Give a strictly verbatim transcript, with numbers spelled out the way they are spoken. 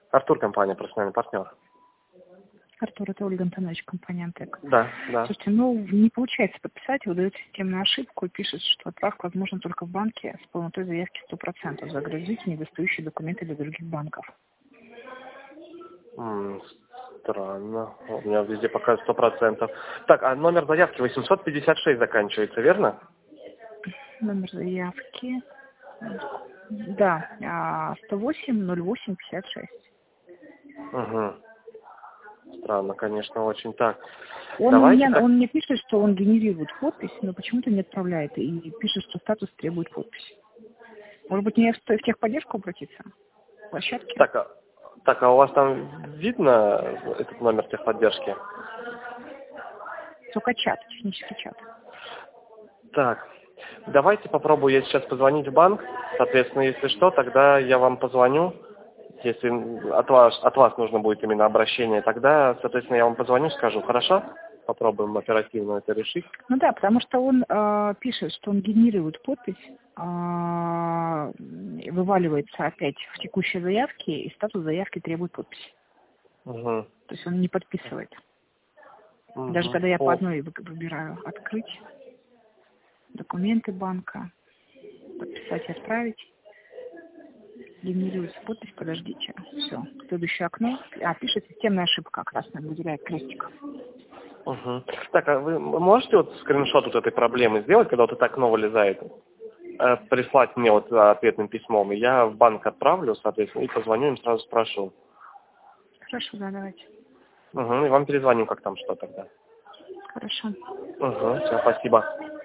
Артур, компания «Профессиональный партнер». Артур, это Ольга Антонович, компания «Антек». Да, да. Слушайте, ну, не получается подписать, вы даете системную ошибку и пишет, что отправка возможна только в банке с полнотой заявки сто процентов. Загрузите недостающие документы для других банков. М, Странно. У меня везде показывает сто процентов. Так, а номер заявки восемьсот пятьдесят шесть заканчивается, верно? Номер заявки. Да, а, сто восемь ноль восемь пятьдесят шесть. Угу. Странно, конечно, очень. Так, Он давайте мне, так. он мне пишет, что он генерирует подпись, но почему-то не отправляет. И пишет, что статус требует подписи. Может быть, мне в в техподдержку обратиться? В площадке? Так, а, так, а у вас там видно этот номер техподдержки? Только чат, технический чат. Так, давайте попробую я сейчас позвонить в банк. Соответственно, если что, тогда я вам позвоню. Если от вас, от вас нужно будет именно обращение, тогда, соответственно, я вам позвоню, скажу, хорошо? Попробуем оперативно это решить. Ну да, потому что он э, пишет, что он генерирует подпись, э, вываливается опять в текущей заявке, и статус заявки требует подписи. Угу. То есть он не подписывает. Угу. Даже когда я по О, одной вы- выбираю «Открыть», «Документы банка», «Подписать и отправить», генерируется подпись, подождите. Все. Следующее окно. А, пишет системная ошибка, красная, выделяет крестик. угу. Так, а вы можете вот скриншот вот этой проблемы сделать, когда вот это окно вылезает? Э, прислать мне вот ответным письмом, и я в банк отправлю, соответственно, и позвоню им, сразу спрошу. Хорошо, да, давайте. Угу, и вам перезвоню, как там что тогда. Хорошо. Угу, все, спасибо.